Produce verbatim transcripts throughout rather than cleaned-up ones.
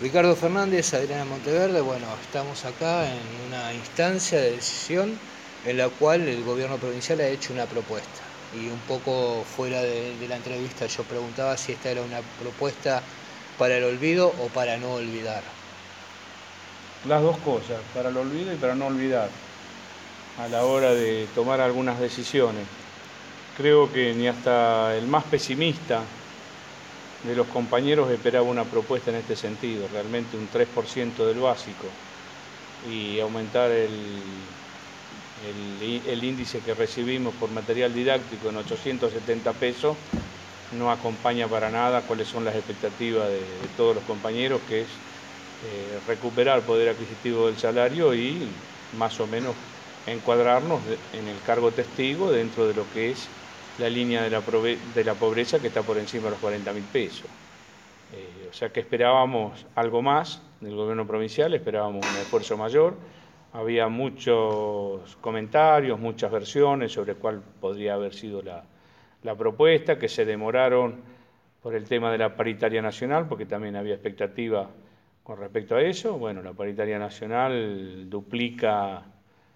Ricardo Fernández, Adriana Monteverde, bueno, estamos acá en una instancia de decisión en la cual el gobierno provincial ha hecho una propuesta. Y un poco fuera de, de la entrevista yo preguntaba si esta era una propuesta para el olvido o para no olvidar. Las dos cosas, para el olvido y para no olvidar, a la hora de tomar algunas decisiones. Creo que ni hasta el más pesimista de los compañeros esperaba una propuesta en este sentido, realmente un tres por ciento del básico y aumentar el, el, el índice que recibimos por material didáctico en ochocientos setenta pesos no acompaña para nada cuáles son las expectativas de, de todos los compañeros, que es eh, recuperar el poder adquisitivo del salario y más o menos encuadrarnos en el cargo testigo dentro de lo que es la línea de la, de la pobreza, que está por encima de los cuarenta mil pesos. Eh, o sea que esperábamos algo más del gobierno provincial, esperábamos un esfuerzo mayor. Había muchos comentarios, muchas versiones sobre cuál podría haber sido la, la propuesta, que se demoraron por el tema de la paritaria nacional, porque también había expectativa con respecto a eso. Bueno, la paritaria nacional duplica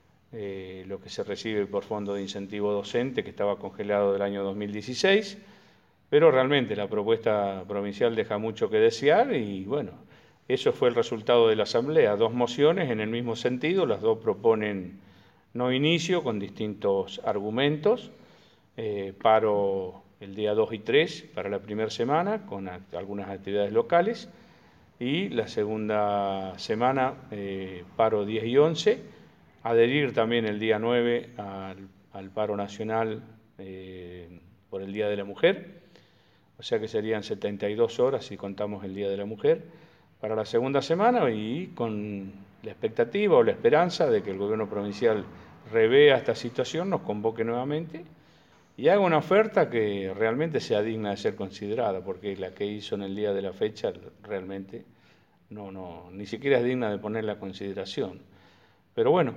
Eh, lo que se recibe por fondo de incentivo docente, que estaba congelado del año dos mil dieciséis, pero realmente la propuesta provincial deja mucho que desear y bueno, eso fue el resultado de la Asamblea, dos mociones en el mismo sentido, las dos proponen no inicio con distintos argumentos, eh, paro el día dos y tres para la primera semana con act algunas actividades locales y la segunda semana eh, paro diez y once, adherir también el día nueve al, al paro nacional eh, por el Día de la Mujer, o sea que serían setenta y dos horas si contamos el Día de la Mujer, para la segunda semana y con la expectativa o la esperanza de que el gobierno provincial revea esta situación, nos convoque nuevamente y haga una oferta que realmente sea digna de ser considerada, porque la que hizo en el día de la fecha realmente no, no, ni siquiera es digna de ponerla a consideración. Pero bueno,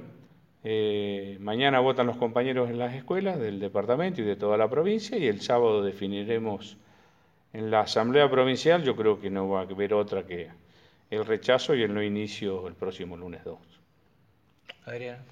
eh, mañana votan los compañeros en las escuelas del departamento y de toda la provincia y el sábado definiremos en la Asamblea Provincial. Yo creo que no va a haber otra que el rechazo y el no inicio el próximo lunes dos. Adriana.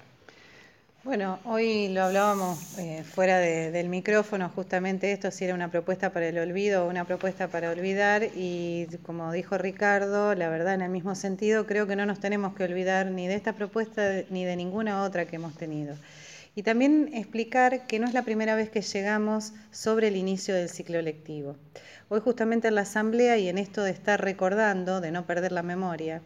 Bueno, hoy lo hablábamos eh, fuera de, del micrófono, justamente esto, si era una propuesta para el olvido o una propuesta para olvidar, y como dijo Ricardo, la verdad en el mismo sentido, creo que no nos tenemos que olvidar ni de esta propuesta ni de ninguna otra que hemos tenido. Y también explicar que no es la primera vez que llegamos sobre el inicio del ciclo lectivo. Hoy justamente en la Asamblea y en esto de estar recordando, de no perder la memoria,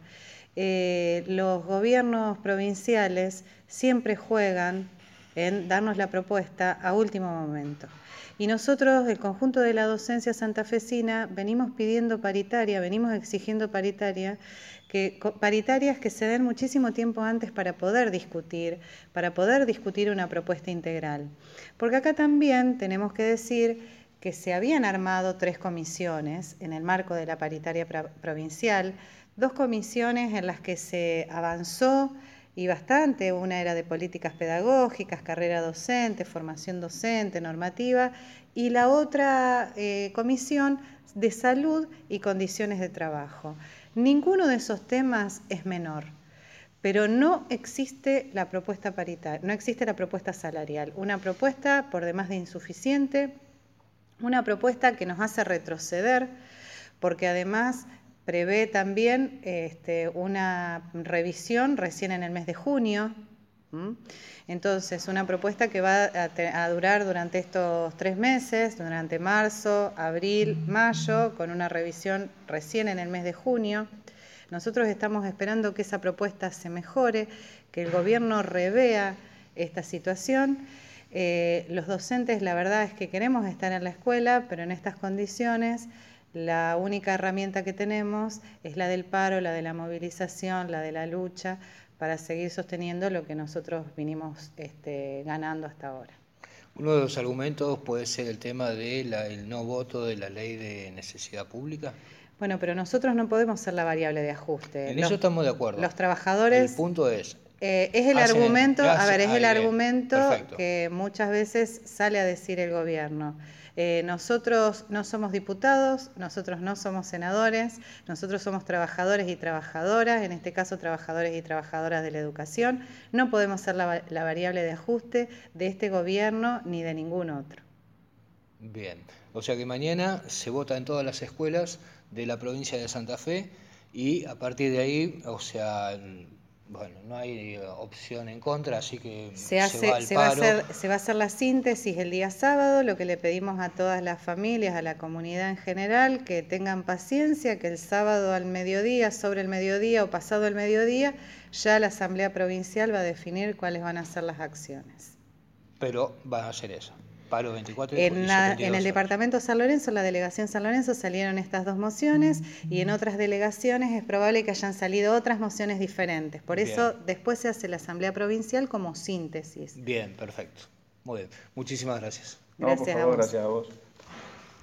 Eh, los gobiernos provinciales siempre juegan en darnos la propuesta a último momento. Y nosotros, el conjunto de la docencia santafesina, venimos pidiendo paritaria, venimos exigiendo paritaria, que, paritarias que se den muchísimo tiempo antes para poder discutir, para poder discutir una propuesta integral. Porque acá también tenemos que decir que se habían armado tres comisiones en el marco de la paritaria provincial, dos comisiones en las que se avanzó y bastante, una era de políticas pedagógicas, carrera docente, formación docente, normativa, y la otra eh, comisión de salud y condiciones de trabajo. Ninguno de esos temas es menor, pero no existe la propuesta paritaria, no existe la propuesta salarial, una propuesta por demás de insuficiente, una propuesta que nos hace retroceder, porque además prevé también este, una revisión recién en el mes de junio. ¿Mm? Entonces, una propuesta que va a, a durar durante estos tres meses, durante marzo, abril, mayo, con una revisión recién en el mes de junio. Nosotros estamos esperando que esa propuesta se mejore, que el gobierno revea esta situación. Eh, los docentes, la verdad es que queremos estar en la escuela, pero en estas condiciones la única herramienta que tenemos es la del paro, la de la movilización, la de la lucha, para seguir sosteniendo lo que nosotros vinimos este, ganando hasta ahora. Uno de los argumentos puede ser el tema del no voto de la ley de necesidad pública. Bueno, pero nosotros no podemos ser la variable de ajuste. En los, eso estamos de acuerdo. Los trabajadores... El punto es... Eh, es el hacen, argumento, hacen, a ver, es el bien, argumento perfecto. que muchas veces sale a decir el gobierno. Eh, nosotros no somos diputados, nosotros no somos senadores, nosotros somos trabajadores y trabajadoras, en este caso trabajadores y trabajadoras de la educación. No podemos ser la, la variable de ajuste de este gobierno ni de ningún otro. Bien, o sea que mañana se vota en todas las escuelas de la provincia de Santa Fe y a partir de ahí, o sea, bueno, no hay opción en contra, así que se, hace, se, va, al se, paro. Va a hacer, se va a hacer la síntesis el día sábado, lo que le pedimos a todas las familias, a la comunidad en general, que tengan paciencia, que el sábado al mediodía, sobre el mediodía o pasado el mediodía, ya la Asamblea Provincial va a definir cuáles van a ser las acciones. Pero van a hacer eso. Paro veinticuatro en, la, en el departamento San Lorenzo, la delegación San Lorenzo, salieron estas dos mociones y en otras delegaciones es probable que hayan salido otras mociones diferentes. Por Bien. Eso después se hace la Asamblea Provincial como síntesis. Bien, perfecto. Muy bien. Muchísimas gracias. No, gracias por favor, a vos. Gracias a vos.